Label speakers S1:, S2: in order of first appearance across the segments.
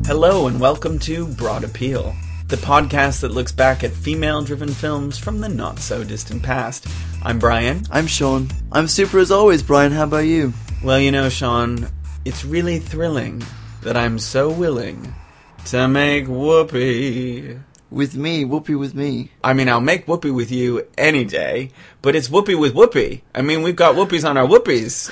S1: Hello and welcome to Broad Appeal, the podcast that looks back at female-driven films from the not-so-distant past. I'm Brian.
S2: I'm Sean. I'm super as always, Brian. How about you?
S1: Well, you know, Sean, it's really thrilling that I'm so willing to make whoopee.
S2: With me, whoopee with me.
S1: I mean, I'll make whoopee with you any day, but it's whoopee with whoopee. I mean, we've got whoopies on our whoopies.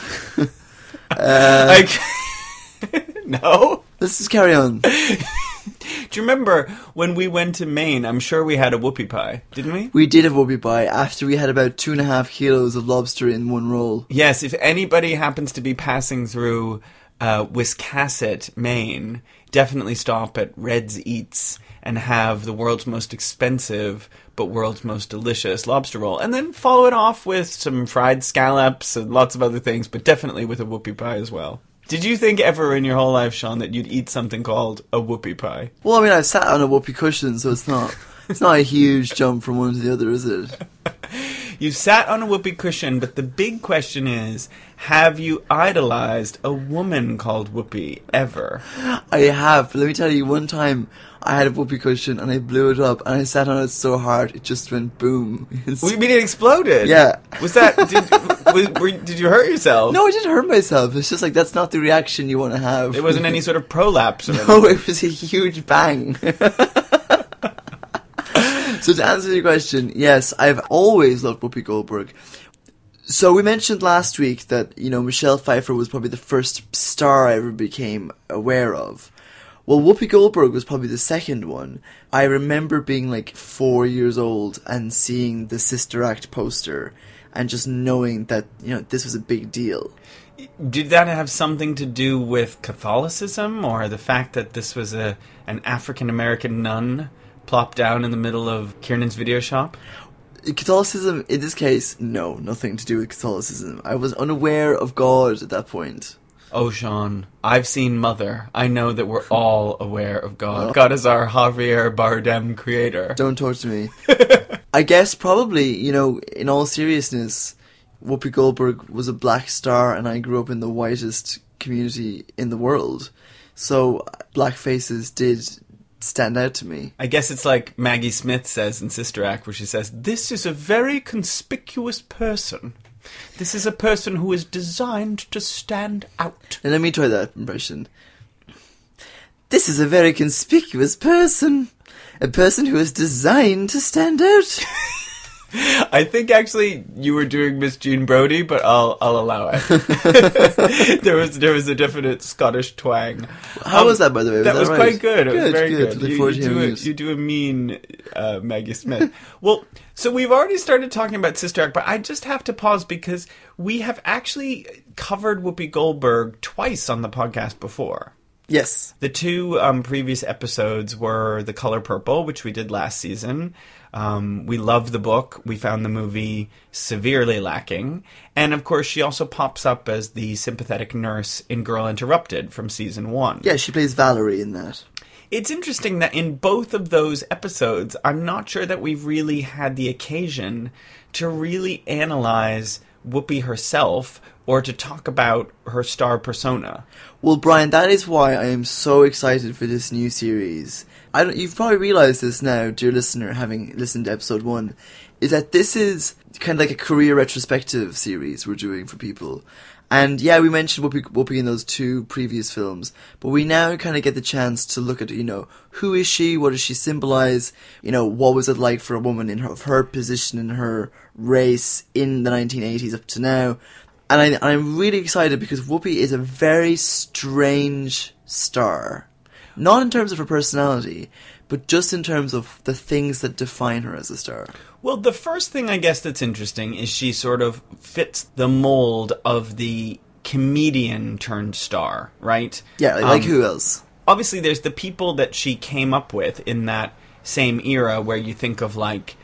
S1: No?
S2: Let's just carry on.
S1: Do you remember when we went to Maine? I'm sure we had a whoopie pie, didn't we?
S2: We did have whoopie pie after we had about 2.5 kilos of lobster in one roll.
S1: Yes, if anybody happens to be passing through Wiscasset, Maine, definitely stop at Red's Eats and have the world's most expensive but world's most delicious lobster roll. And then follow it off with some fried scallops and lots of other things, but definitely with a whoopie pie as well. Did you think ever in your whole life, Sean, that you'd eat something called a whoopie pie?
S2: Well, I mean, I sat on a whoopie cushion, so it's not a huge jump from one to the other, is it?
S1: You sat on a whoopee cushion, but the big question is, have you idolized a woman called Whoopi ever?
S2: I have, but let me tell you, one time I had a whoopee cushion and I blew it up and I sat on it so hard it just went boom.
S1: What, you mean it exploded?
S2: Yeah.
S1: Was that... Did you hurt yourself?
S2: No, I didn't hurt myself. It's just like, that's not the reaction you want to have.
S1: It wasn't any sort of prolapse or anything?
S2: No, it was a huge bang. So to answer your question, yes, I've always loved Whoopi Goldberg. So we mentioned last week that, you know, Michelle Pfeiffer was probably the first star I ever became aware of. Well, Whoopi Goldberg was probably the second one. I remember being like 4 years old and seeing the Sister Act poster and just knowing that, you know, this was a big deal.
S1: Did that have something to do with Catholicism or the fact that this was an African-American nun plopped down in the middle of Kiernan's video shop?
S2: Catholicism, in this case, no, nothing to do with Catholicism. I was unaware of God at that point.
S1: Oh, Sean, I've seen Mother. I know that we're all aware of God. God is our Javier Bardem creator.
S2: Don't talk to me. I guess probably, you know, in all seriousness, Whoopi Goldberg was a black star and I grew up in the whitest community in the world. So black faces did stand out to me.
S1: I guess it's like Maggie Smith says in Sister Act, where she says, "This is a very conspicuous person. This is a person who is designed to stand out."
S2: And let me try that impression. This is a very conspicuous person. A person who is designed to stand out.
S1: I think actually you were doing Miss Jean Brodie, but I'll allow it. there was a definite Scottish twang.
S2: How was that, by the way?
S1: That was
S2: right?
S1: quite good. It was very
S2: good.
S1: good. You do a mean Maggie Smith. Well, so we've already started talking about Sister Act, but I just have to pause because we have actually covered Whoopi Goldberg twice on the podcast before.
S2: Yes.
S1: The two previous episodes were The Color Purple, which we did last season. We loved the book. We found the movie severely lacking. And, of course, she also pops up as the sympathetic nurse in Girl Interrupted from season 1.
S2: Yeah, she plays Valerie in that.
S1: It's interesting that in both of those episodes, I'm not sure that we've really had the occasion to really analyze Whoopi herself or to talk about her star persona.
S2: Well, Brian, that is why I am so excited for this new series. You've probably realised this now, dear listener, having listened to episode 1, is that this is kind of like a career retrospective series we're doing for people. And yeah, we mentioned Whoopi in those two previous films, but we now kind of get the chance to look at, you know, who is she, what does she symbolise, you know, what was it like for a woman in her position in her race in the 1980s up to now. And I'm really excited because Whoopi is a very strange star. Not in terms of her personality, but just in terms of the things that define her as a star.
S1: Well, the first thing I guess that's interesting is she sort of fits the mold of the comedian turned star, right?
S2: Yeah, like who else?
S1: Obviously, there's the people that she came up with in that same era where you think of like...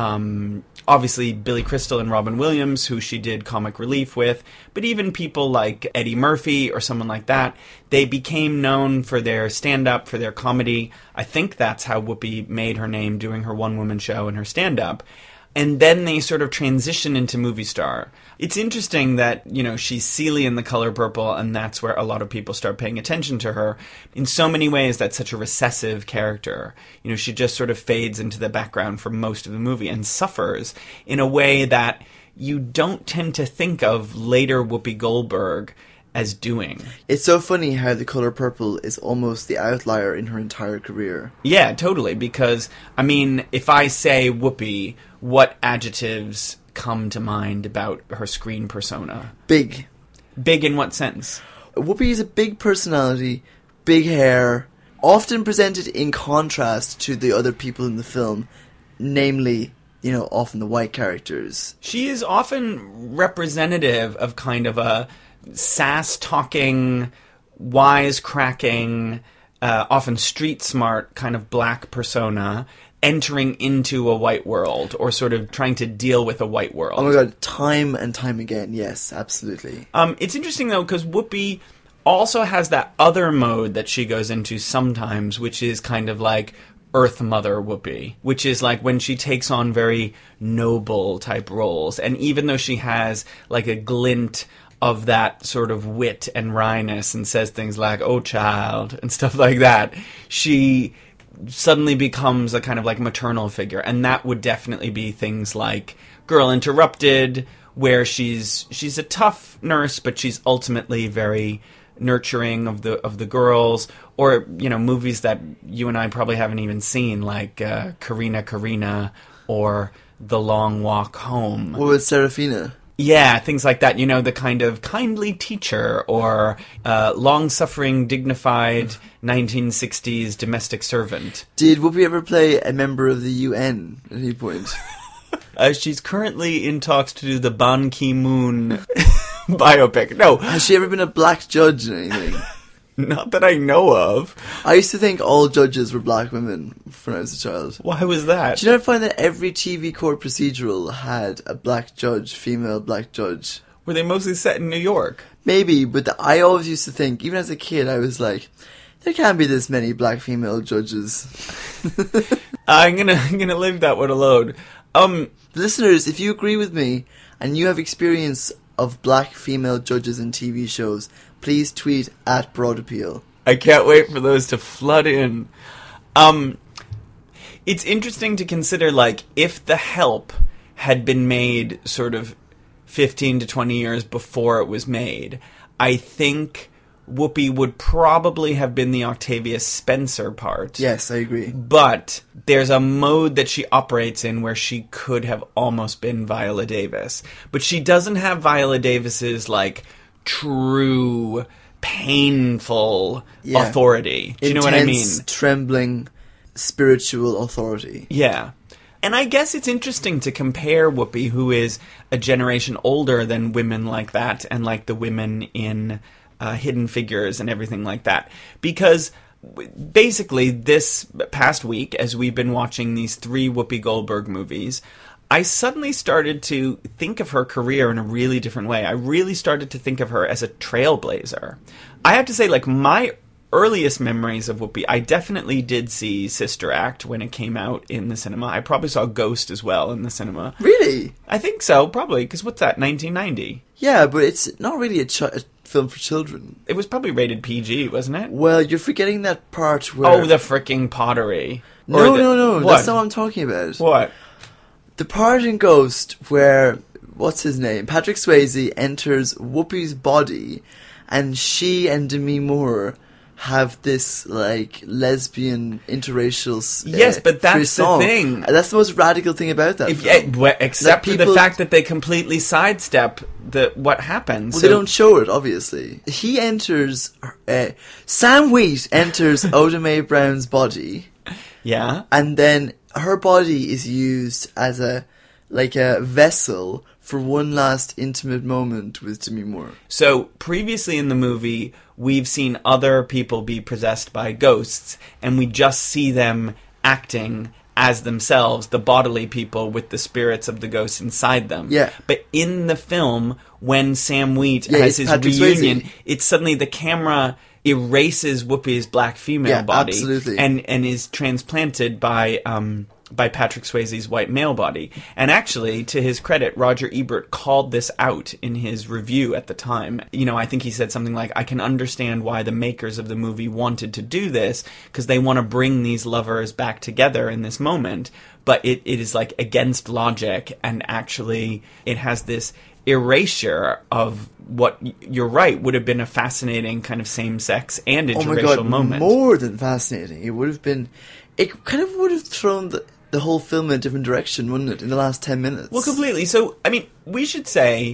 S1: obviously Billy Crystal and Robin Williams, who she did comic relief with, but even people like Eddie Murphy or someone like that, they became known for their stand-up, for their comedy. I think that's how Whoopi made her name, doing her one-woman show and her stand-up. and then they sort of transition into movie star. It's interesting that, she's Celie in The Color Purple, and that's where a lot of people start paying attention to her. In so many ways, that's such a recessive character. She just sort of fades into the background for most of the movie and suffers in a way that you don't tend to think of later Whoopi Goldberg as doing.
S2: It's so funny how The Color Purple is almost the outlier in her entire career.
S1: Yeah, totally, because, if I say Whoopi, what adjectives come to mind about her screen persona?
S2: Big.
S1: Big in what sense?
S2: Whoopi is a big personality, big hair, often presented in contrast to the other people in the film, namely, often the white characters.
S1: She is often representative of kind of a sass-talking, wise-cracking, often street-smart kind of black persona entering into a white world, or sort of trying to deal with a white world.
S2: Oh my god, time and time again, yes, absolutely.
S1: It's interesting, though, because Whoopi also has that other mode that she goes into sometimes, which is kind of like Earth Mother Whoopi, which is like when she takes on very noble type roles. And even though she has like a glint of that sort of wit and wryness and says things like, "Oh, child," and stuff like that, she suddenly becomes a kind of like maternal figure. And that would definitely be things like Girl Interrupted, where she's a tough nurse, but she's ultimately very nurturing of the girls, or movies that you and I probably haven't even seen, like Karina or The Long Walk Home.
S2: What about Serafina?
S1: Yeah, things like that. The kind of kindly teacher, or long-suffering, dignified 1960s domestic servant.
S2: Did Whoopi ever play a member of the UN at any point?
S1: She's currently in talks to do the Ban Ki-moon biopic. No.
S2: Has she ever been a black judge in anything?
S1: Not that I know of.
S2: I used to think all judges were black women when I was a child.
S1: Why was that?
S2: Do you not find that every TV court procedural had a black judge, female black judge?
S1: Were they mostly set in New York?
S2: Maybe, but I always used to think, even as a kid, I was like, there can't be this many black female judges.
S1: I'm gonna leave that one alone.
S2: Listeners, if you agree with me and you have experience of black female judges in TV shows, please tweet at Broad Appeal.
S1: I can't wait for those to flood in. It's interesting to consider, like, if The Help had been made sort of 15 to 20 years before it was made, I think Whoopi would probably have been the Octavia Spencer part.
S2: Yes, I agree.
S1: But there's a mode that she operates in where she could have almost been Viola Davis. But she doesn't have Viola Davis's, like, true, painful authority. Do you know what I mean?
S2: Intense, trembling, spiritual authority.
S1: Yeah. And I guess it's interesting to compare Whoopi, who is a generation older than women like that, and like the women in Hidden Figures and everything like that. Because basically this past week, as we've been watching these 3 Whoopi Goldberg movies, I suddenly started to think of her career in a really different way. I really started to think of her as a trailblazer. I have to say, like, my earliest memories of Whoopi, I definitely did see Sister Act when it came out in the cinema. I probably saw Ghost as well in the cinema.
S2: Really?
S1: I think so, probably, because what's that, 1990?
S2: Yeah, but it's not really a film for children.
S1: It was probably rated PG, wasn't it?
S2: Well, you're forgetting that part where...
S1: Oh, the fricking pottery.
S2: No,
S1: what?
S2: That's not what I'm talking about.
S1: What?
S2: The part in Ghost where, what's his name? Patrick Swayze enters Whoopi's body, and she and Demi Moore have this, like, lesbian interracial
S1: yes, but that's
S2: frisson.
S1: the thing.
S2: That's the most radical thing about that film.
S1: Except for the fact that they completely sidestep what happens.
S2: Well, they don't show it, obviously. He enters... Sam Wheat enters Oda Mae Brown's body.
S1: Yeah.
S2: And then her body is used as a vessel for one last intimate moment with Demi Moore.
S1: So previously in the movie, we've seen other people be possessed by ghosts, and we just see them acting as themselves, the bodily people with the spirits of the ghosts inside them.
S2: Yeah.
S1: But in the film, when Sam Wheat has his reunion, it's suddenly the camera erases Whoopi's black female body
S2: absolutely.
S1: and is transplanted by by Patrick Swayze's white male body. And actually, to his credit, Roger Ebert called this out in his review at the time. You know, I think he said something like, I can understand why the makers of the movie wanted to do this, because they want to bring these lovers back together in this moment, but it is like against logic, and actually it has this erasure of what, you're right, would have been a fascinating kind of same-sex and interracial moment.
S2: More than fascinating. It would have been... It kind of would have thrown the whole film in a different direction, wouldn't it, in the last 10 minutes?
S1: Well, completely. So, I mean, we should say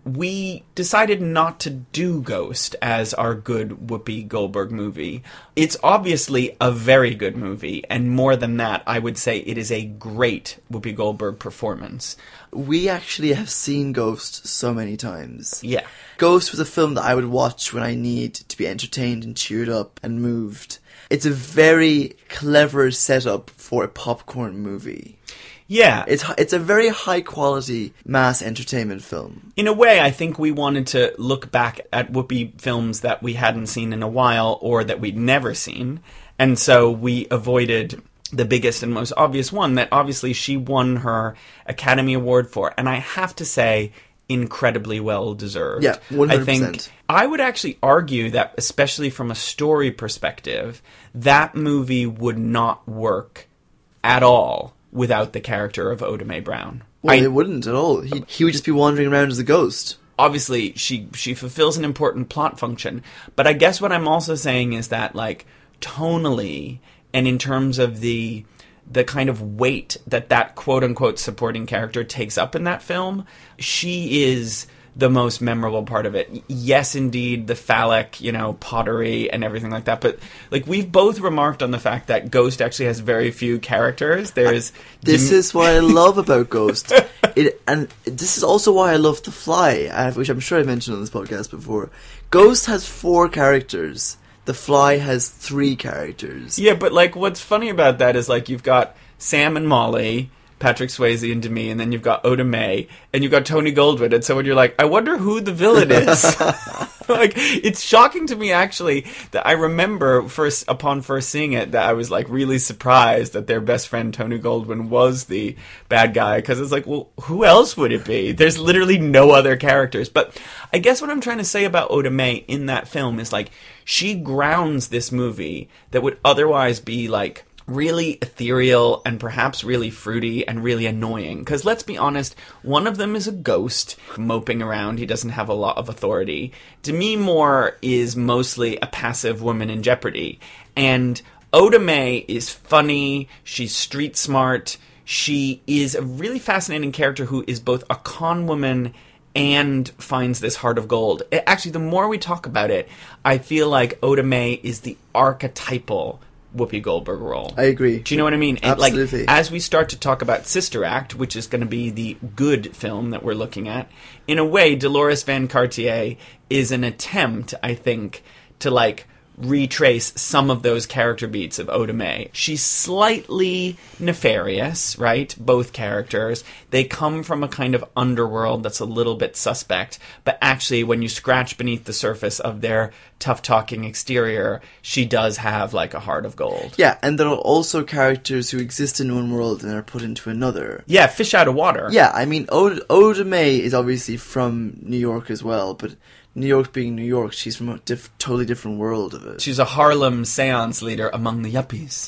S1: we decided not to do Ghost as our good Whoopi Goldberg movie. It's obviously a very good movie, and more than that, I would say it is a great Whoopi Goldberg performance.
S2: We actually have seen Ghost so many times.
S1: Yeah.
S2: Ghost was a film that I would watch when I need to be entertained and cheered up and moved. It's a very clever setup for a popcorn movie.
S1: Yeah.
S2: It's a very high-quality mass entertainment film.
S1: In a way, I think we wanted to look back at Whoopi films that we hadn't seen in a while or that we'd never seen. And so we avoided the biggest and most obvious one that obviously she won her Academy Award for. And I have to say, incredibly well deserved.
S2: Yeah, 100%.
S1: I think I would actually argue that, especially from a story perspective, that movie would not work at all without the character of Oda Mae Brown.
S2: Well, it wouldn't at all. He would just be wandering around as a ghost.
S1: Obviously, she fulfills an important plot function, but I guess what I'm also saying is that, like, tonally, and in terms of the kind of weight that quote-unquote supporting character takes up in that film, she is the most memorable part of it. Yes, indeed, the phallic, pottery and everything like that, but, like, we've both remarked on the fact that Ghost actually has very few characters. This
S2: is what I love about Ghost. And this is also why I love The Fly, which I'm sure I mentioned on this podcast before. Ghost has 4 characters. The Fly has 3 characters.
S1: Yeah, but, like, what's funny about that is, like, you've got Sam and Molly, Patrick Swayze and Demi, and then you've got Oda Mae, and you've got Tony Goldwyn, and so when you're like, I wonder who the villain is. Like, it's shocking to me, actually, that I remember upon first seeing it, that I was, like, really surprised that their best friend Tony Goldwyn was the bad guy, because it's like, well, who else would it be? There's literally no other characters. But I guess what I'm trying to say about Oda Mae in that film is, like, she grounds this movie that would otherwise be, like, really ethereal and perhaps really fruity and really annoying. Because let's be honest, one of them is a ghost moping around. He doesn't have a lot of authority. Demi Moore is mostly a passive woman in jeopardy. And Oda Mae is funny. She's street smart. She is a really fascinating character who is both a con woman and finds this heart of gold. Actually, the more we talk about it, I feel like Oda Mae is the archetypal Whoopi Goldberg role.
S2: I agree.
S1: Do you know what I mean? And
S2: absolutely.
S1: Like, as we start to talk about Sister Act, which is going to be the good film that we're looking at, in a way, Dolores Van Cartier is an attempt, I think, to, like, retrace some of those character beats of Oda Mae. She's slightly nefarious, right? Both characters. They come from a kind of underworld that's a little bit suspect, but actually when you scratch beneath the surface of their tough-talking exterior, she does have, like, a heart of gold.
S2: Yeah, and there are also characters who exist in one world and are put into another.
S1: Yeah, fish out of water.
S2: Yeah, I mean, Oda Mae is obviously from New York as well, but New York being New York, she's from a totally different world of it.
S1: She's a Harlem seance leader among the yuppies.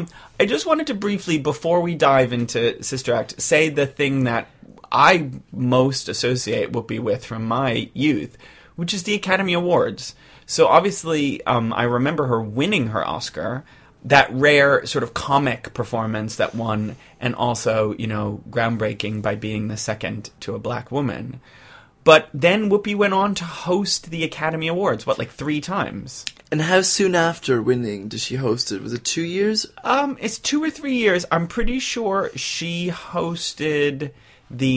S1: I just wanted to briefly, before we dive into Sister Act, say the thing that I most associate Whoopi with from my youth, which is the Academy Awards. So obviously, I remember her winning her Oscar, that rare sort of comic performance that won, and also, groundbreaking by being the second to a black woman. But then Whoopi went on to host the Academy Awards, 3 times?
S2: And how soon after winning did she host it? Was it 2 years?
S1: It's 2 or 3 years. I'm pretty sure she hosted the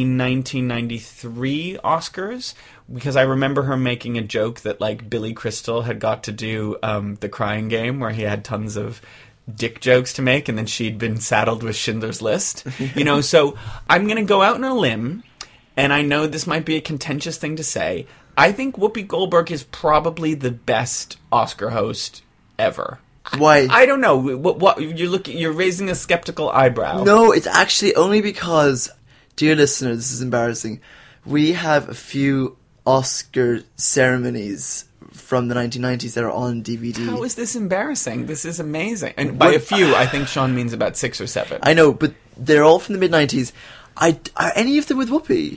S1: 1993 Oscars, because I remember her making a joke that, like, Billy Crystal had got to do The Crying Game, where he had tons of dick jokes to make, and then she'd been saddled with Schindler's List. So I'm going to go out on a limb, and I know this might be a contentious thing to say. I think Whoopi Goldberg is probably the best Oscar host ever.
S2: Why?
S1: I don't know. What you're raising a skeptical eyebrow.
S2: No, it's actually only because, dear listener, this is embarrassing. We have a few Oscar ceremonies from the 1990s that are on DVD.
S1: How is this embarrassing? This is amazing. And by a few, I think Sean means about 6 or 7.
S2: I know, but they're all from the mid-90s. Are any of them with Whoopi?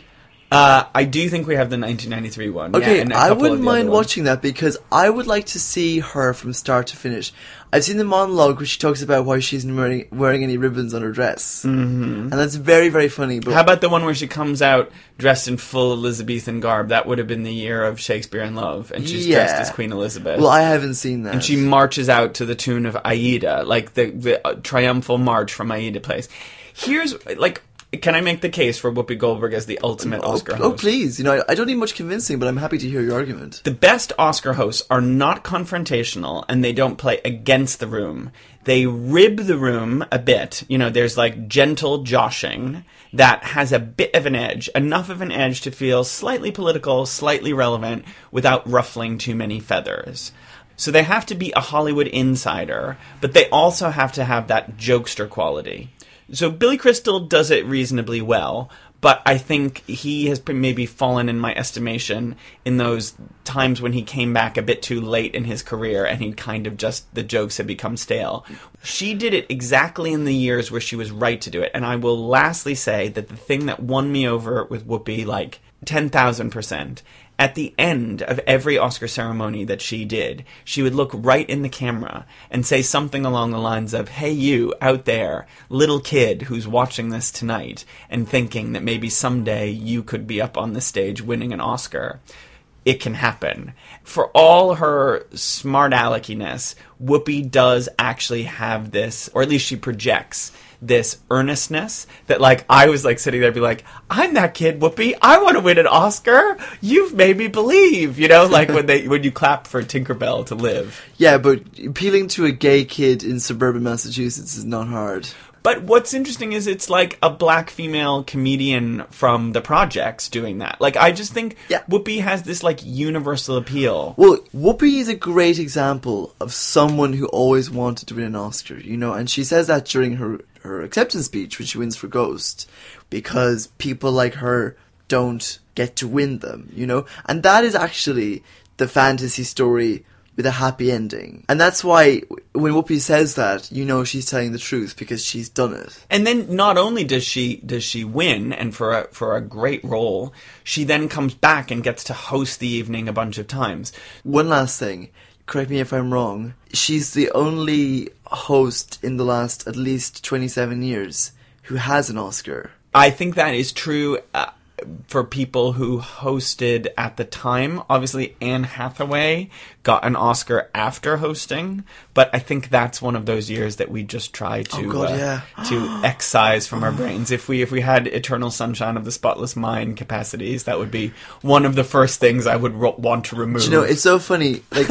S1: I do think we have the 1993 one.
S2: Okay,
S1: yeah, and a
S2: I
S1: couple
S2: wouldn't
S1: of the
S2: mind
S1: other ones.
S2: watching that because I would like to see her from start to finish. I've seen the monologue where she talks about why she isn't wearing any ribbons on her dress. Mm-hmm. And that's very, very funny. But
S1: How about the one where she comes out dressed in full Elizabethan garb? That would have been the year of Shakespeare in Love, and she's dressed as Queen Elizabeth.
S2: Well, I haven't seen that.
S1: And she marches out to the tune of Aida, like the triumphal march from Aida Place. Here's, like... Can I make the case for Whoopi Goldberg as the ultimate Oscar host?
S2: Oh, please. You know, I don't need much convincing, but I'm happy to hear your argument.
S1: The best Oscar hosts are not confrontational, and they don't play against the room. They rib the room a bit. You know, there's like gentle joshing that has a bit of an edge, enough of an edge to feel slightly political, slightly relevant, without ruffling too many feathers. So they have to be a Hollywood insider, but they also have to have that jokester quality. So Billy Crystal does it reasonably well, but I think he has maybe fallen in my estimation in those times when he came back a bit too late in his career and he kind of just, the jokes had become stale. She did it exactly in the years where she was right to do it, and I will lastly say that the thing that won me over with Whoopi, like 10,000%, at the end of every Oscar ceremony that she did, she would look right in the camera and say something along the lines of, hey, you out there, little kid who's watching this tonight and thinking that maybe someday you could be up on the stage winning an Oscar. It can happen. For all her smart aleckiness, Whoopi does actually have this, or at least she projects this earnestness that, like, I was like sitting there be like, I'm that kid, Whoopi, I want to win an Oscar, you've made me believe, you know, like when you clap for Tinkerbell to live.
S2: Yeah, but appealing to a gay kid in suburban Massachusetts is not hard.
S1: But what's interesting is it's like a black female comedian from the projects doing that. Like, I just think Whoopi has this, like, universal appeal.
S2: Well, Whoopi is a great example of someone who always wanted to win an Oscar, you know, and she says that during her acceptance speech when she wins for Ghost, because people like her don't get to win them, you know? And that is actually the fantasy story with a happy ending. And that's why when Whoopi says that, you know she's telling the truth because she's done it.
S1: And then not only does she win, and for a great role, she then comes back and gets to host the evening a bunch of times.
S2: One last thing, correct me if I'm wrong, she's the only host in the last at least 27 years who has an Oscar.
S1: I think that is true for people who hosted at the time. Obviously, Anne Hathaway got an Oscar after hosting, but I think that's one of those years that we just try to to excise from our brains. If we had Eternal Sunshine of the Spotless Mind capacities, that would be one of the first things I would want to remove.
S2: Do you know, it's so funny. Like,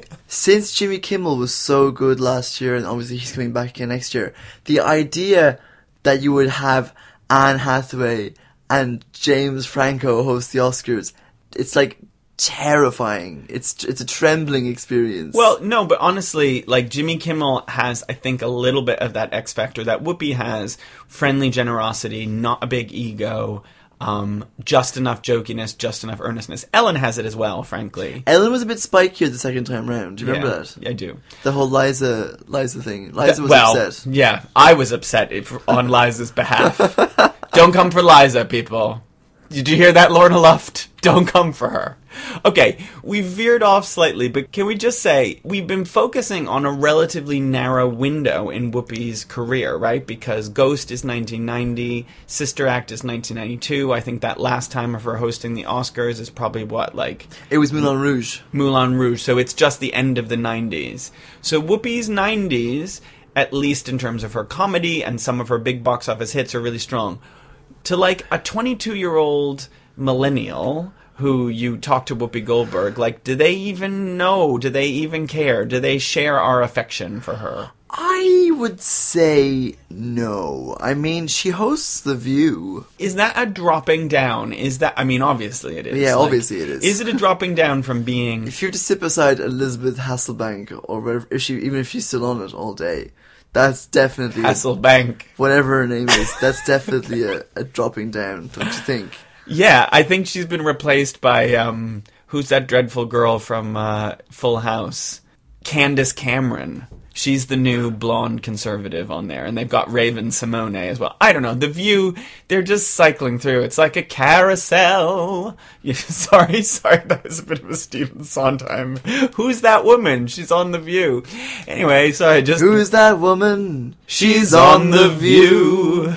S2: since Jimmy Kimmel was so good last year, and obviously he's coming back again next year, the idea that you would have Anne Hathaway and James Franco host the Oscars, it's like terrifying. It's a trembling experience.
S1: Well, no, but honestly, like, Jimmy Kimmel has, I think, a little bit of that X factor that Whoopi has. Friendly generosity, not a big ego, just enough jokiness, just enough earnestness. Ellen has it as well, frankly.
S2: Ellen was a bit spikier the second time round. Do you remember that?
S1: Yeah, I do.
S2: The whole Liza thing. Liza was upset.
S1: Yeah, I was upset on Liza's behalf. Don't come for Liza, people. Did you hear that, Lorna Luft? Don't come for her. Okay, we veered off slightly, but can we just say, we've been focusing on a relatively narrow window in Whoopi's career, right? Because Ghost is 1990, Sister Act is 1992. I think that last time of her hosting the Oscars is probably
S2: It was Moulin Rouge.
S1: Moulin Rouge, so it's just the end of the 90s. So Whoopi's 90s, at least in terms of her comedy and some of her big box office hits, are really strong. To, like, a 22-year-old millennial who you talk to Whoopi Goldberg, like, do they even know? Do they even care? Do they share our affection for her?
S2: I would say no. I mean, she hosts The View.
S1: Is that a dropping down? Is that, I mean, obviously it is.
S2: Yeah, obviously it is.
S1: Is it a dropping down from being...
S2: If you were to sit beside Elizabeth Hasselbank, or whatever, even if she's still on it all day, that's definitely...
S1: Hasselbank.
S2: Whatever her name is, that's definitely a dropping down, don't you think?
S1: Yeah, I think she's been replaced by, who's that dreadful girl from Full House? Candace Cameron. She's the new blonde conservative on there, and they've got Raven Simone as well. I don't know. The View, they're just cycling through. It's like a carousel. Yeah, sorry, that was a bit of a Stephen Sondheim. Who's that woman? She's on The View. Anyway, sorry, just...
S2: Who's that woman?
S1: She's on The View.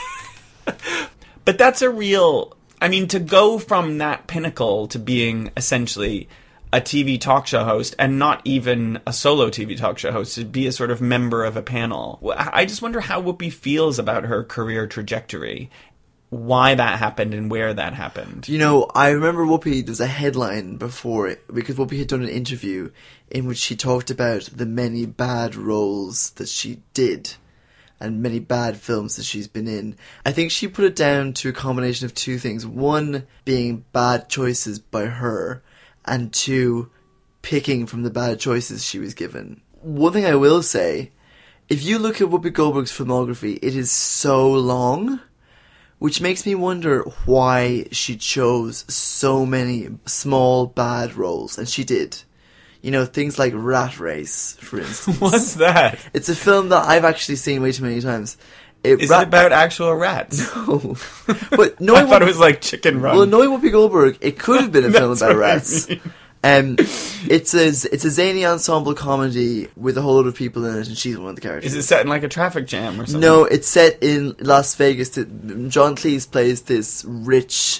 S1: But that's a real... I mean, to go from that pinnacle to being essentially a TV talk show host, and not even a solo TV talk show host, to be a sort of member of a panel. I just wonder how Whoopi feels about her career trajectory, why that happened and where that happened.
S2: You know, I remember Whoopi, there was a headline before it, because Whoopi had done an interview in which she talked about the many bad roles that she did, and many bad films that she's been in. I think she put it down to a combination of two things. One, being bad choices by her, and two, picking from the bad choices she was given. One thing I will say, if you look at Whoopi Goldberg's filmography, it is so long, which makes me wonder why she chose so many small bad roles, and she did. You know, things like Rat Race, for instance.
S1: What's that?
S2: It's a film that I've actually seen way too many times.
S1: Is it about actual rats?
S2: No. But
S1: I thought it was like Chicken Run.
S2: Well, knowing Whoopi Goldberg, it could have been a film about rats. It's a zany ensemble comedy with a whole lot of people in it, and she's one of the characters.
S1: Is it set in like a traffic jam or something?
S2: No, it's set in Las Vegas. John Cleese plays this rich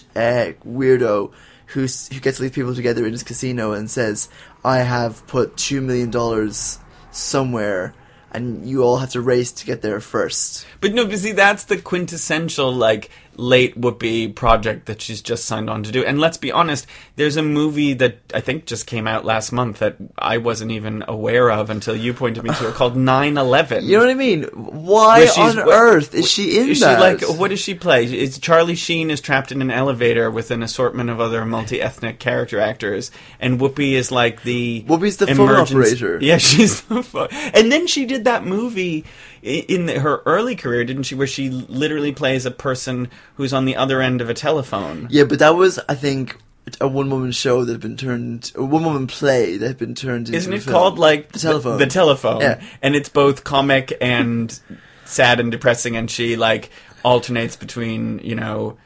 S2: weirdo who gets these people together in his casino and says, I have put $2 million somewhere, and you all have to race to get there first.
S1: But no, but see, that's the quintessential, like, late Whoopi project that she's just signed on to do. And let's be honest, there's a movie that I think just came out last month that I wasn't even aware of until you pointed me to it, called 9/11.
S2: You know what I mean? Why on earth is she in that?
S1: Is she like, what does she play? It's Charlie Sheen is trapped in an elevator with an assortment of other multi-ethnic character actors, and Whoopi is like
S2: Whoopi's the phone operator.
S1: Yeah, she's the phone. And then she did that movie in her early career, didn't she, where she literally plays a person who's on the other end of a telephone.
S2: Yeah, but that was, I think, a one-woman show that had been turned... A one-woman play that had been turned into
S1: Isn't it
S2: a film.
S1: called, like...
S2: The Telephone.
S1: The Telephone.
S2: Yeah.
S1: And it's both comic and sad and depressing, and she, like, alternates between, you know,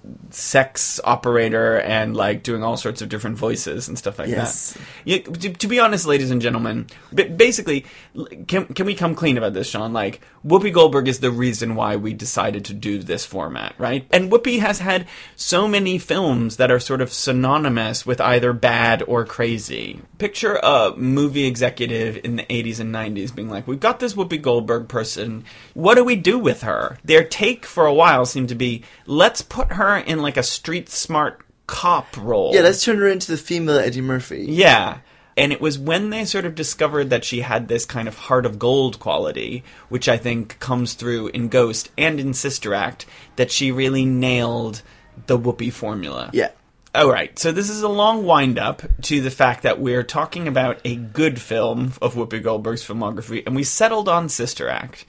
S1: sex operator and, like, doing all sorts of different voices and stuff like that. Yeah, to be honest, ladies and gentlemen, basically, can we come clean about this, Sean? Like, Whoopi Goldberg is the reason why we decided to do this format, right? And Whoopi has had so many films that are sort of synonymous with either bad or crazy. Picture a movie executive in the 80s and 90s being like, we've got this Whoopi Goldberg person, what do we do with her? Their take for a while seemed to be, let's put her in like a street smart cop role.
S2: Yeah, let's turn her into the female Eddie Murphy.
S1: Yeah. And it was when they sort of discovered that she had this kind of heart of gold quality, which I think comes through in Ghost and in Sister Act, that she really nailed the Whoopi formula.
S2: Yeah.
S1: All right, so this is a long wind-up to the fact that we're talking about a good film of Whoopi Goldberg's filmography, and we settled on Sister Act.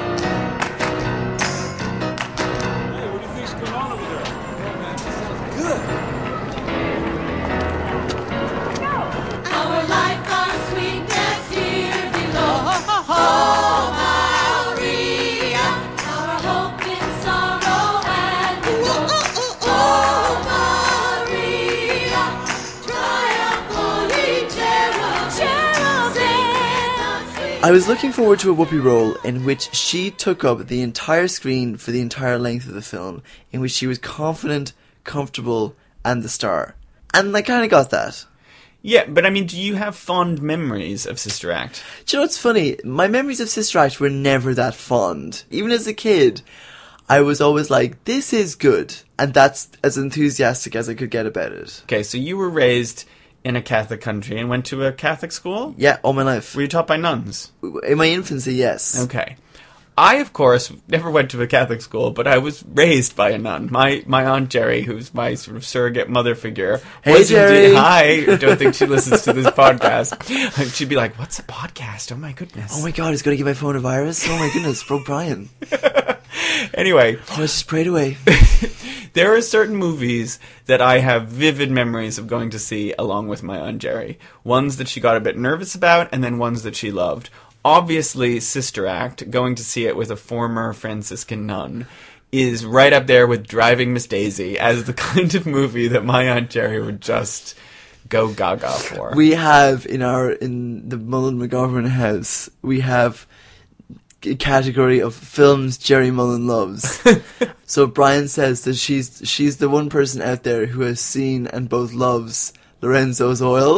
S2: I was looking forward to a Whoopi role in which she took up the entire screen for the entire length of the film, in which she was confident, comfortable, and the star. And I kind of got that.
S1: Yeah, but I mean, do you have fond memories of Sister Act?
S2: Do you know what's funny? My memories of Sister Act were never that fond. Even as a kid, I was always like, this is good. And that's as enthusiastic as I could get about it.
S1: Okay, so you were raised in a Catholic country and went to a Catholic school?
S2: Yeah, all my life.
S1: Were you taught by nuns?
S2: In my infancy, yes.
S1: Okay. I, of course, never went to a Catholic school, but I was raised by a nun. My Aunt Jerry, who's my sort of surrogate mother figure.
S2: Hey, Jerry.
S1: Hi. I don't think she listens to this podcast. She'd be like, what's a podcast? Oh, my goodness.
S2: Oh my god, he's going to give my phone a virus? Oh my goodness, broke Brian.
S1: Anyway.
S2: Oh, I just prayed away.
S1: There are certain movies that I have vivid memories of going to see along with my Aunt Jerry. Ones that she got a bit nervous about, and then ones that she loved. Obviously, Sister Act, going to see it with a former Franciscan nun, is right up there with Driving Miss Daisy as the kind of movie that my Aunt Jerry would just go gaga for.
S2: We have in the Mullen McGovern house, we have a category of films Jerry Mullen loves. So Brian says that she's the one person out there who has seen and both loves Lorenzo's Oil.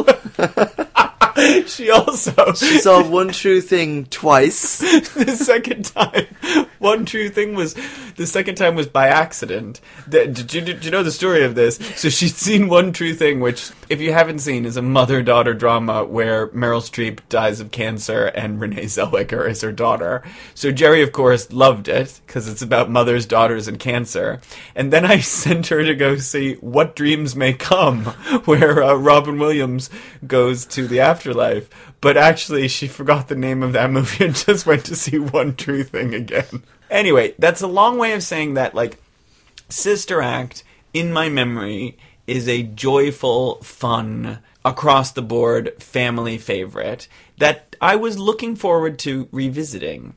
S1: She
S2: saw One True Thing twice.
S1: The second time, One True Thing the second time was by accident. Did you know the story of this? So she'd seen One True Thing, which, if you haven't seen, is a mother-daughter drama where Meryl Streep dies of cancer and Renee Zellweger is her daughter. So Jerry, of course, loved it because it's about mothers, daughters, and cancer. And then I sent her to go see What Dreams May Come, where Robin Williams goes to the afterlife. But actually, she forgot the name of that movie and just went to see One True Thing again. Anyway, that's a long way of saying that, like, Sister Act, in my memory, is a joyful, fun, across-the-board family favorite that I was looking forward to revisiting.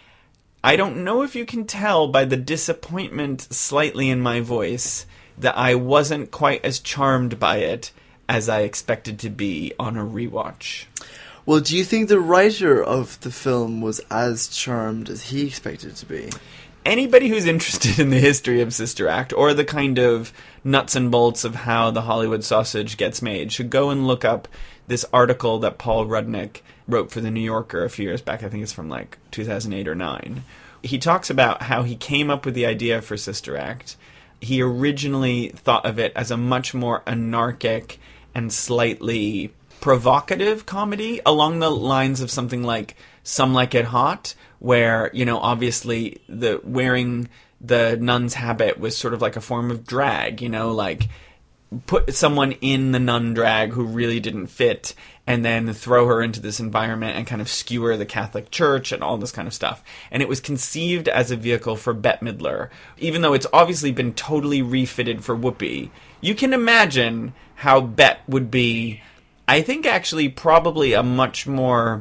S1: I don't know if you can tell by the disappointment slightly in my voice that I wasn't quite as charmed by it as I expected to be on a rewatch.
S2: Well, do you think the writer of the film was as charmed as he expected to be?
S1: Anybody who's interested in the history of Sister Act, or the kind of nuts and bolts of how the Hollywood sausage gets made, should go and look up this article that Paul Rudnick wrote for The New Yorker a few years back. I think it's from like 2008 or 9. He talks about how he came up with the idea for Sister Act. He originally thought of it as a much more anarchic and slightly provocative comedy along the lines of something like Some Like It Hot, where, you know, obviously the wearing the nun's habit was sort of like a form of drag, you know, like put someone in the nun drag who really didn't fit and then throw her into this environment and kind of skewer the Catholic Church and all this kind of stuff. And it was conceived as a vehicle for Bette Midler, even though it's obviously been totally refitted for Whoopi. You can imagine how Bette would be, I think, actually probably a much more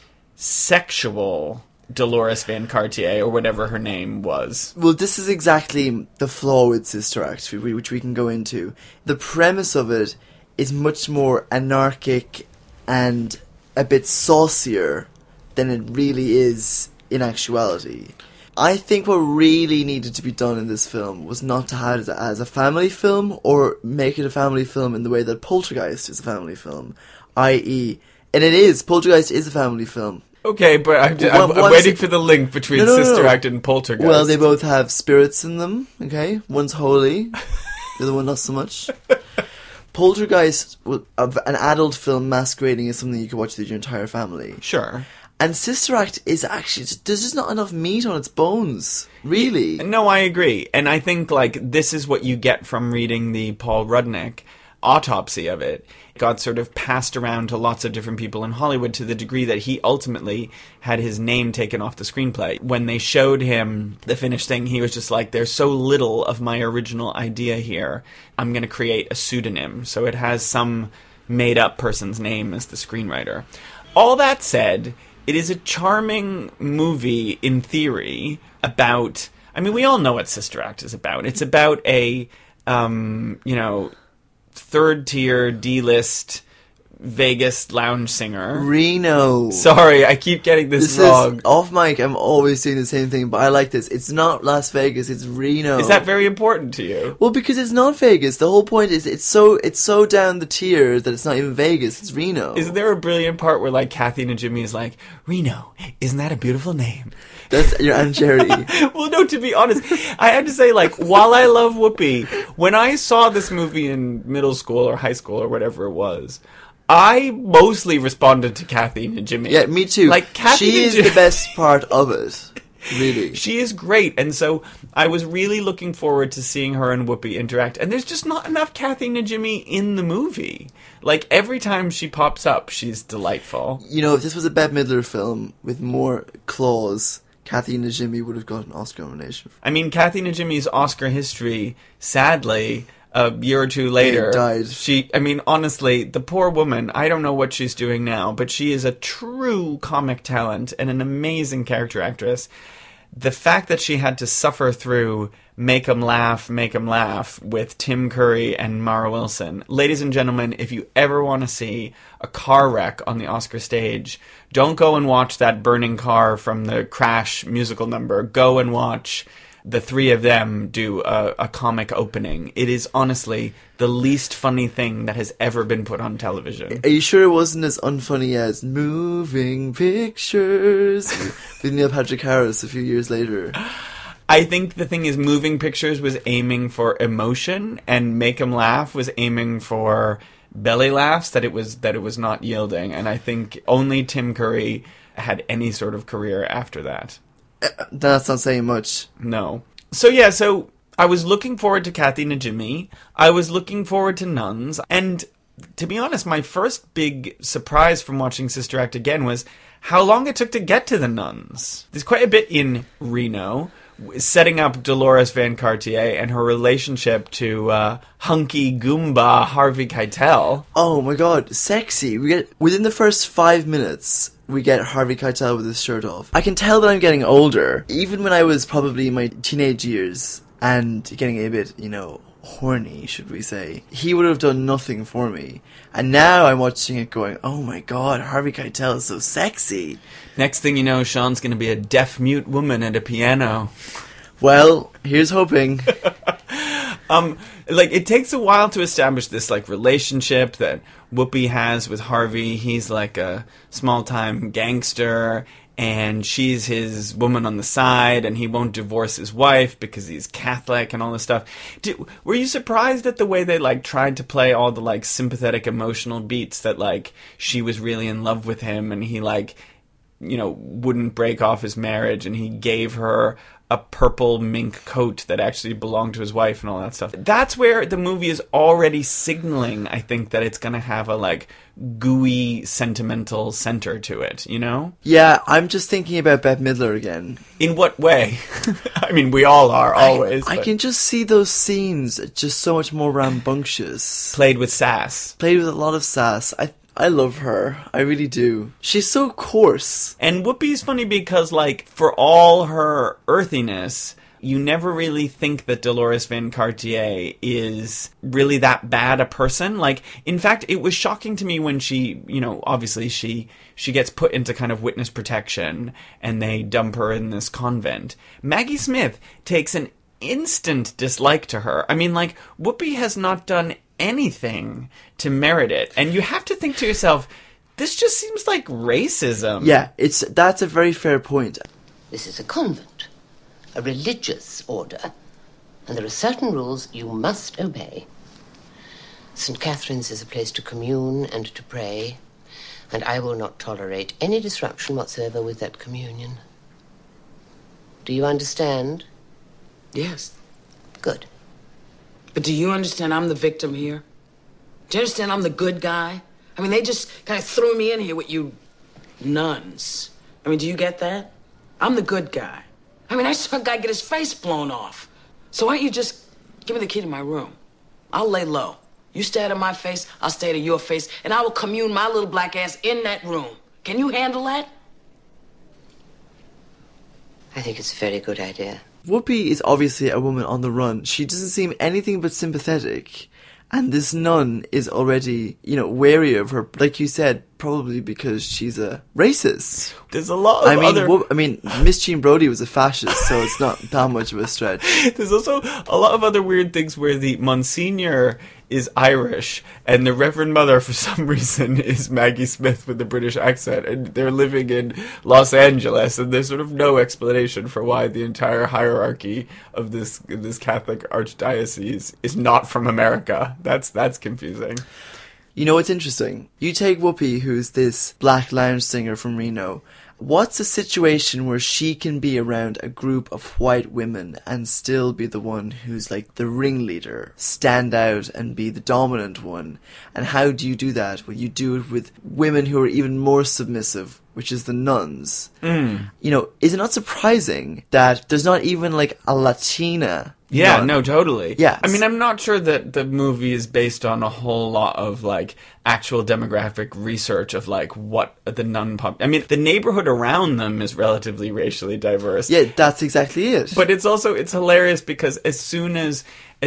S1: sexual Dolores Van Cartier, or whatever her name was.
S2: Well, this is exactly the flaw with Sister Act, which we can go into. The premise of it is much more anarchic and a bit saucier than it really is in actuality. I think what really needed to be done in this film was not to have it as a family film, or make it a family film in the way that Poltergeist is a family film, i.e., and it is, Poltergeist is a family film.
S1: Okay, but I'm waiting for the link between Sister Act and Poltergeist.
S2: Well, they both have spirits in them, okay? One's holy, the other one not so much. Poltergeist, an adult film masquerading as something you can watch with your entire family.
S1: Sure.
S2: And Sister Act is actually, there's just not enough meat on its bones, really.
S1: No, I agree. And I think, like, this is what you get from reading the Paul Rudnick autopsy of it. It got sort of passed around to lots of different people in Hollywood to the degree that he ultimately had his name taken off the screenplay. When they showed him the finished thing, he was just like, there's so little of my original idea here. I'm going to create a pseudonym. So it has some made-up person's name as the screenwriter. All that said, it is a charming movie in theory about... I mean, we all know what Sister Act is about. It's about a, third-tier, D-list Vegas lounge singer.
S2: Reno.
S1: Sorry, I keep getting this wrong.
S2: Off mic, I'm always saying the same thing, but I like this. It's not Las Vegas, it's Reno.
S1: Is that very important to you?
S2: Well, because it's not Vegas. The whole point is it's so down the tier that it's not even Vegas, it's Reno.
S1: Isn't there a brilliant part where, like, Kathy and Jimmy is like, Reno, isn't that a beautiful name?
S2: That's your Aunt Jerry.
S1: Well, no, to be honest, I have to say, like, while I love Whoopi, when I saw this movie in middle school or high school or whatever it was, I mostly responded to Kathy and Jimmy.
S2: Yeah, me too.
S1: Like, Kathy
S2: she is the best part of it. Really?
S1: She is great, and so I was really looking forward to seeing her and Whoopi interact. And there's just not enough Kathy Najimy in the movie. Like, every time she pops up, she's delightful.
S2: You know, if this was a Bette Midler film with more claws, Kathy Najimy would have got an Oscar nomination.
S1: I mean, Kathy Najimy's Oscar history, sadly, a year or two later,
S2: died.
S1: Honestly, the poor woman, I don't know what she's doing now, but she is a true comic talent and an amazing character actress. The fact that she had to suffer through Make 'em Laugh with Tim Curry and Mara Wilson. Ladies and gentlemen, if you ever want to see a car wreck on the Oscar stage, don't go and watch that burning car from the Crash musical number. Go and watch the three of them do a comic opening. It is honestly the least funny thing that has ever been put on television.
S2: Are you sure it wasn't as unfunny as Moving Pictures with Neil Patrick Harris a few years later?
S1: I think the thing is, Moving Pictures was aiming for emotion, and Make 'em Laugh was aiming for belly laughs that it was not yielding. And I think only Tim Curry had any sort of career after that.
S2: That's not saying much.
S1: No. So I was looking forward to Kathy Najimy. I was looking forward to Nuns. And to be honest, my first big surprise from watching Sister Act again was how long it took to get to the Nuns. There's quite a bit in Reno, setting up Dolores Van Cartier and her relationship to hunky Goomba Harvey Keitel.
S2: Oh my god, sexy. Within the first 5 minutes, we get Harvey Keitel with his shirt off. I can tell that I'm getting older. Even when I was probably in my teenage years and getting a bit, horny, should we say, he would have done nothing for me. And now I'm watching it going, oh my god, Harvey Keitel is so sexy.
S1: Next thing you know, Sean's going to be a deaf-mute woman at a piano.
S2: Well, here's hoping.
S1: It takes a while to establish this, relationship that Whoopi has with Harvey. He's like a small-time gangster, and she's his woman on the side, and he won't divorce his wife because he's Catholic and all this stuff. Were you surprised at the way they, tried to play all the, sympathetic, emotional beats that, she was really in love with him, and he, wouldn't break off his marriage, and he gave her a purple mink coat that actually belonged to his wife and all that stuff. That's where the movie is already signaling, I think, that it's going to have a, gooey, sentimental center to it,
S2: Yeah, I'm just thinking about Bette Midler again.
S1: In what way? I mean, we all are, always.
S2: I can just see those scenes just so much more rambunctious.
S1: Played with sass.
S2: Played with a lot of sass. I love her. I really do. She's so coarse.
S1: And Whoopi's funny because, for all her earthiness, you never really think that Dolores Van Cartier is really that bad a person. In fact, it was shocking to me when she, obviously she gets put into kind of witness protection and they dump her in this convent. Maggie Smith takes an instant dislike to her. I mean, Whoopi has not done anything to merit it. And you have to think to yourself, this just seems like racism.
S2: Yeah, that's a very fair point.
S3: This is a convent, a religious order, and there are certain rules you must obey. St. Catherine's is a place to commune and to pray, and I will not tolerate any disruption whatsoever with that communion. Do you understand?
S4: Yes.
S3: Good.
S4: But do you understand I'm the victim here? Do you understand I'm the good guy? I mean, they just kind of threw me in here with you nuns. I mean, do you get that? I'm the good guy. I mean, I saw a guy get his face blown off. So why don't you just give me the key to my room? I'll lay low. You stay out of my face, I'll stay out of your face, and I will commune my little black ass in that room. Can you handle that?
S3: I think it's a very good idea.
S2: Whoopi is obviously a woman on the run. She doesn't seem anything but sympathetic. And this nun is already, wary of her. Like you said, probably because she's a racist.
S1: There's a lot of
S2: Miss Jean Brodie was a fascist, so it's not that much of a stretch.
S1: There's also a lot of other weird things where the Monsignor is Irish, and the Reverend Mother, for some reason, is Maggie Smith with the British accent, and they're living in Los Angeles, and there's sort of no explanation for why the entire hierarchy of this Catholic archdiocese is not from America. That's confusing.
S2: You know what's interesting? You take Whoopi, who's this black lounge singer from Reno. what's a situation where she can be around a group of white women and still be the one who's like the ringleader, stand out and be the dominant one? And how do you do that? Well, you do it with women who are even more submissive, which is the nuns. You know, is it not surprising that there's not even like a Latina?
S1: Yeah,
S2: nun?
S1: no, totally.
S2: Yes.
S1: I mean, I'm not sure that the movie is based on a whole lot of, like, actual demographic research of, like, what the nun I mean, the neighborhood around them is relatively racially diverse.
S2: Yeah, that's exactly it.
S1: But it's hilarious because as soon as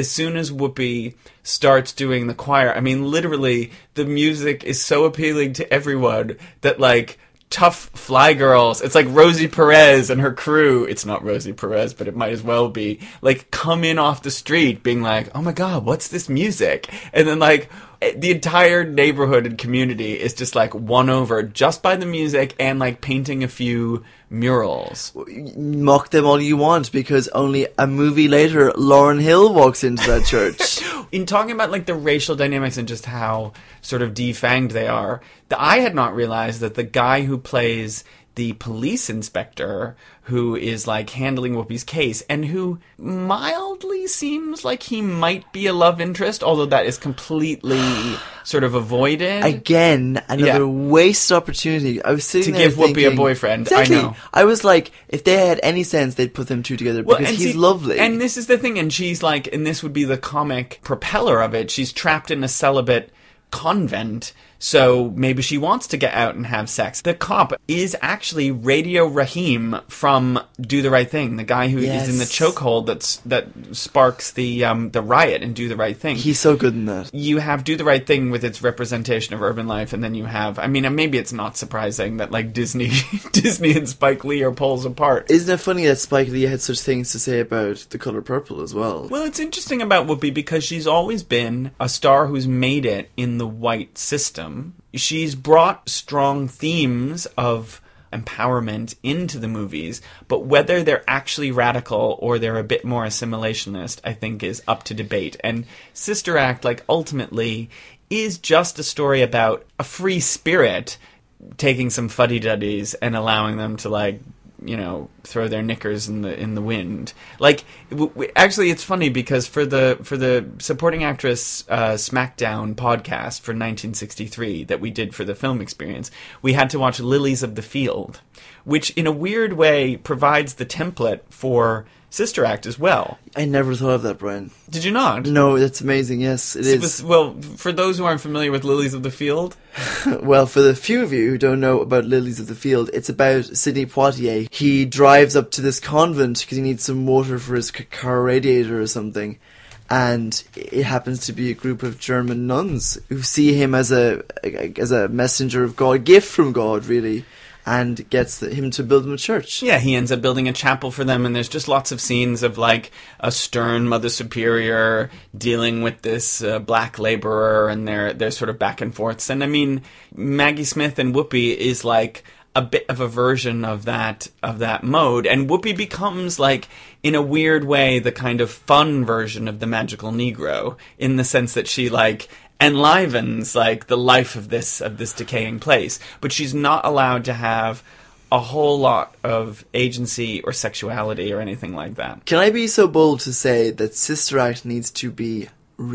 S1: Whoopi starts doing the choir, I mean, literally, the music is so appealing to everyone that, like, tough fly girls, it's like Rosie Perez and her crew, it's not Rosie Perez, but it might as well be, like, come in off the street being like, oh my god, what's this music? And then, like, the entire neighborhood and community is just, like, won over just by the music and, like, painting a few murals.
S2: Mock them all you want, because only a movie later, Lauryn Hill walks into that church.
S1: In talking about, like, the racial dynamics and just how sort of defanged they are, I had not realized that the guy who plays the police inspector, who is, like, handling Whoopi's case, and who mildly seems like he might be a love interest, although that is completely sort of avoided.
S2: Again, another wasted opportunity. I was sitting
S1: to
S2: there
S1: give Whoopi
S2: thinking,
S1: a boyfriend.
S2: Exactly.
S1: I know.
S2: I was like, if they had any sense, they'd put them two together, because
S1: and
S2: he's
S1: see,
S2: lovely.
S1: And this is the thing, and she's like, and this would be the comic propeller of it, she's trapped in a celibate convent, so maybe she wants to get out and have sex. The cop is actually Radio Raheem from Do the Right Thing, the guy who is in the chokehold that sparks the riot in Do the Right Thing.
S2: He's so good in that.
S1: You have Do the Right Thing with its representation of urban life, and then you have, I mean, maybe it's not surprising that, like, Disney and Spike Lee are poles apart.
S2: Isn't it funny that Spike Lee had such things to say about The Color Purple as well?
S1: Well, it's interesting about Whoopi because she's always been a star who's made it in the white system. She's brought strong themes of empowerment into the movies, but whether they're actually radical or they're a bit more assimilationist, I think is up to debate. And Sister Act, like, ultimately is just a story about a free spirit taking some fuddy-duddies and allowing them to, like, you know, throw their knickers in the wind. Like, actually, it's funny because for the supporting actress SmackDown podcast for 1963 that we did for the film experience, we had to watch Lilies of the Field, which in a weird way provides the template for Sister Act as well.
S2: I never thought of that, Brian.
S1: Did you not?
S2: No, that's amazing. Yes, it is.
S1: Well, for those who aren't familiar with Lilies of the Field,
S2: well, for the few of you who don't know about Lilies of the Field, it's about Sidney Poitier. He drives up to this convent because he needs some water for his car radiator or something. And it happens to be a group of German nuns who see him as a messenger of God, a gift from God, really, and gets him to build them a church.
S1: Yeah, he ends up building a chapel for them, and there's just lots of scenes of, like, a stern Mother Superior dealing with this black laborer, and their sort of back and forths. And I mean, Maggie Smith and Whoopi is, like, a bit of a version of that mode, and Whoopi becomes, like, in a weird way, the kind of fun version of the magical Negro, in the sense that she, like, enlivens, like, the life of this decaying place, but she's not allowed to have a whole lot of agency or sexuality or anything like that.
S2: Can I be so bold to say that Sister Act needs to be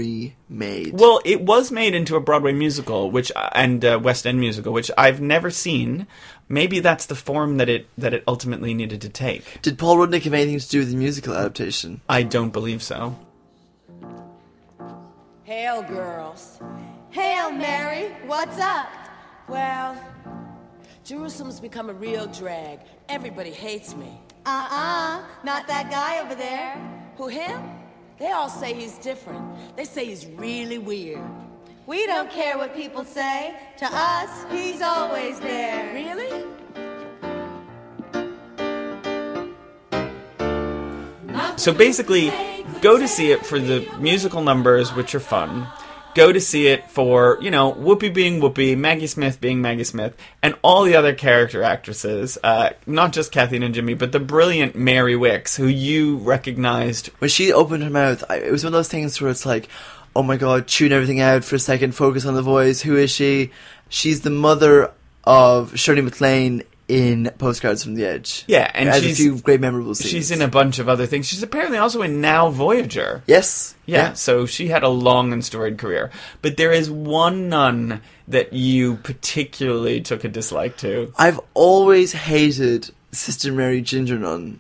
S2: remade?
S1: Well, it was made into a Broadway musical, and West End musical, which I've never seen. Maybe that's the form that it ultimately needed to take.
S2: Did Paul Rudnick have anything to do with the musical adaptation?
S1: I don't believe so.
S5: Hail, girls.
S6: Hail, Mary. What's up?
S5: Well, Jerusalem's become a real drag. Everybody hates me.
S6: Not that guy over there.
S5: Who, him? They all say he's different. They say he's really weird.
S6: We don't care what people say. To us, he's always there.
S5: Really?
S1: So basically, go to see it for the musical numbers, which are fun. Go to see it for, you know, Whoopi being Whoopi, Maggie Smith being Maggie Smith, and all the other character actresses, not just Kathleen and Jimmy, but the brilliant Mary Wicks, who you recognized.
S2: When she opened her mouth, it was one of those things where it's like, oh my god, tune everything out for a second, focus on the voice. Who is she? She's the mother of Shirley MacLaine in Postcards from the Edge.
S1: Yeah, and
S2: has
S1: she's
S2: a few great memorable scenes.
S1: She's in a bunch of other things. She's apparently also in Now Voyager.
S2: Yes.
S1: Yeah, so she had a long and storied career. But there is one nun that you particularly took a dislike to.
S2: I've always hated Sister Mary Ginger Nun.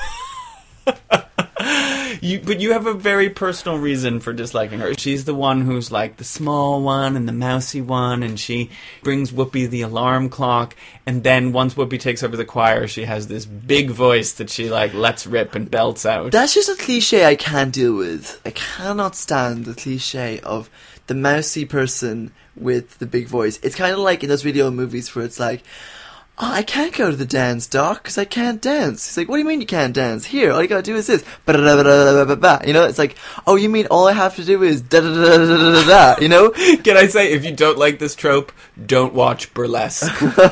S1: But you have a very personal reason for disliking her. She's the one who's like the small one and the mousy one, and she brings Whoopi the alarm clock, and then once Whoopi takes over the choir, she has this big voice that she like lets rip and belts out.
S2: That's just a cliche I can't deal with. I cannot stand the cliche of the mousy person with the big voice. It's kind of like in those video movies where it's like, oh, I can't go to the dance, Doc, because I can't dance. He's like, what do you mean you can't dance? Here, all you gotta do is this. You know, it's like, oh, you mean all I have to do is da-da-da-da-da-da-da, you know?
S1: Can I say, if you don't like this trope, don't watch Burlesque.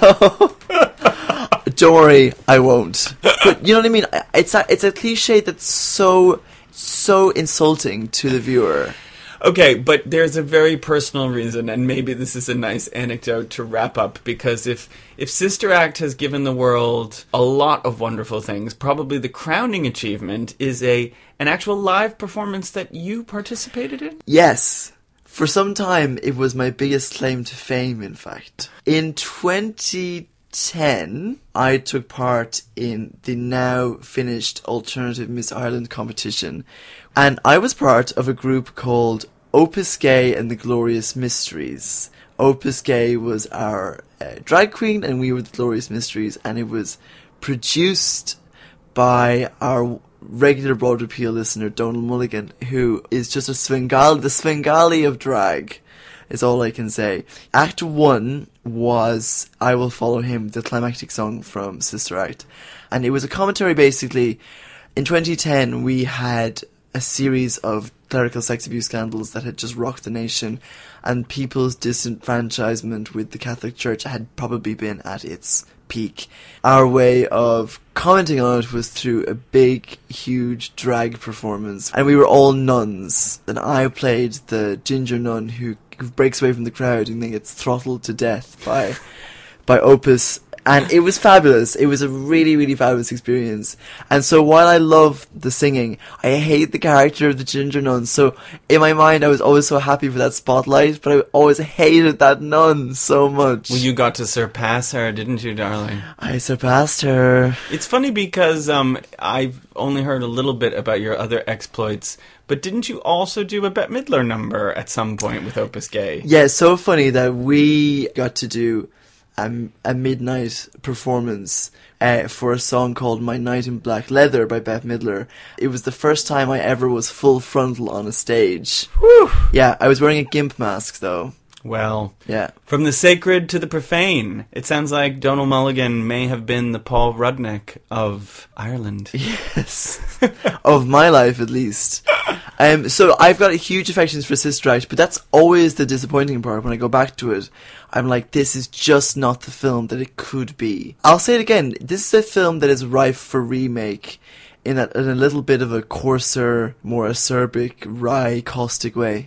S2: Don't worry, I won't. But you know what I mean? It's a cliche that's so insulting to the viewer.
S1: Okay, but there's a very personal reason, and maybe this is a nice anecdote to wrap up, because if Sister Act has given the world a lot of wonderful things, probably the crowning achievement is an actual live performance that you participated in?
S2: Yes. For some time, it was my biggest claim to fame, in fact. In 2010, I took part in the now finished Alternative Miss Ireland competition, and I was part of a group called Opus Gay and the Glorious Mysteries. Opus Gay was our drag queen, and we were the Glorious Mysteries, and it was produced by our regular Broad Repeal listener, Donald Mulligan, who is just the Svengali of drag, is all I can say. Act 1 was I Will Follow Him, the climactic song from Sister Act. And it was a commentary, basically. In 2010, we had a series of clerical sex abuse scandals that had just rocked the nation, and people's disenfranchisement with the Catholic Church had probably been at its peak. Our way of commenting on it was through a big, huge drag performance, and we were all nuns, and I played the ginger nun who breaks away from the crowd and then gets throttled to death by Opus. And it was fabulous. It was a really, really fabulous experience. And so while I love the singing, I hate the character of the ginger nun. So in my mind, I was always so happy for that spotlight, but I always hated that nun so much.
S1: Well, you got to surpass her, didn't you, darling?
S2: I surpassed her.
S1: It's funny because I've only heard a little bit about your other exploits, but didn't you also do a Bette Midler number at some point with Opus Gay?
S2: Yeah, it's so funny that we got to do a midnight performance for a song called My Night in Black Leather by Bette Midler. It was the first time I ever was full frontal on a stage.
S1: Whew.
S2: Yeah, I was wearing a gimp mask though.
S1: Well,
S2: yeah.
S1: From the sacred to the profane, it sounds like Donald Mulligan may have been the Paul Rudnick of Ireland.
S2: Yes. Of my life, at least. So I've got huge affections for Sister Act, but that's always the disappointing part. When I go back to it, I'm like, this is just not the film that it could be. I'll say it again, this is a film that is ripe for remake in a little bit of a coarser, more acerbic, wry, caustic way.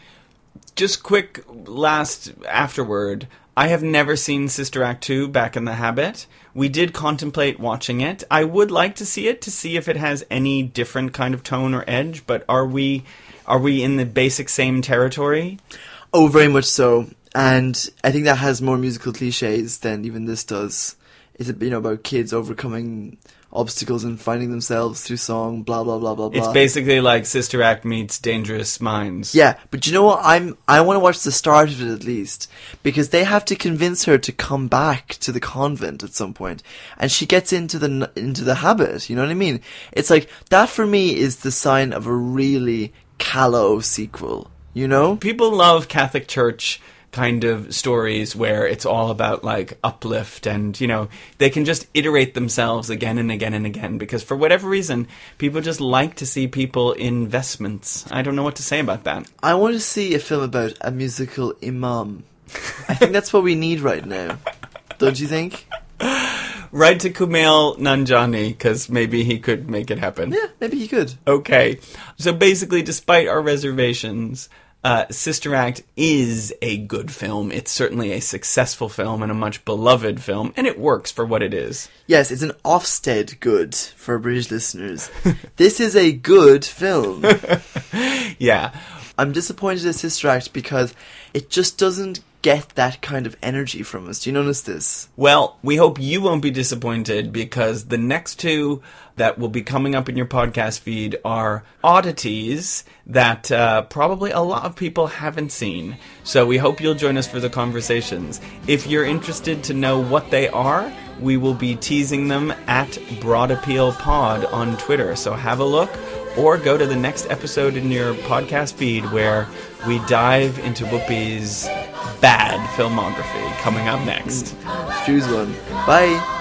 S1: Just quick last afterword. I have never seen Sister Act 2, Back in the Habit. We did contemplate watching it. I would like to see it, to see if it has any different kind of tone or edge, but are we in the basic same territory?
S2: Oh, very much so. And I think that has more musical cliches than even this does. It's about kids overcoming obstacles and finding themselves through song, blah, blah, blah, blah, blah.
S1: It's basically like Sister Act meets Dangerous Minds.
S2: Yeah, but you know what? I want to watch the start of it at least, because they have to convince her to come back to the convent at some point, and she gets into the habit. You know what I mean? It's like that for me is the sign of a really callow sequel. You know,
S1: people love Catholic Church kind of stories where it's all about like uplift, and they can just iterate themselves again and again and again, because for whatever reason people just like to see people in vestments. I don't know what to say about that.
S2: I want to see a film about a musical imam. I think that's what we need right now. Don't you think?
S1: Write to Kumail Nanjiani, because maybe he could make it happen.
S2: Yeah, maybe he could.
S1: Okay, so basically, despite our reservations, Sister Act is a good film. It's certainly a successful film and a much beloved film, and it works for what it is.
S2: Yes, it's an Ofsted good for British listeners. This is a good film.
S1: Yeah.
S2: I'm disappointed at Sister Act because it just doesn't get that kind of energy from us. Do you notice this?
S1: Well, we hope you won't be disappointed, because the next two that will be coming up in your podcast feed are oddities that probably a lot of people haven't seen. So we hope you'll join us for the conversations. If you're interested to know what they are, we will be teasing them at Broad Appeal Pod on Twitter. So have a look, or go to the next episode in your podcast feed where we dive into Whoopi's bad filmography coming up next.
S2: Choose one. Bye.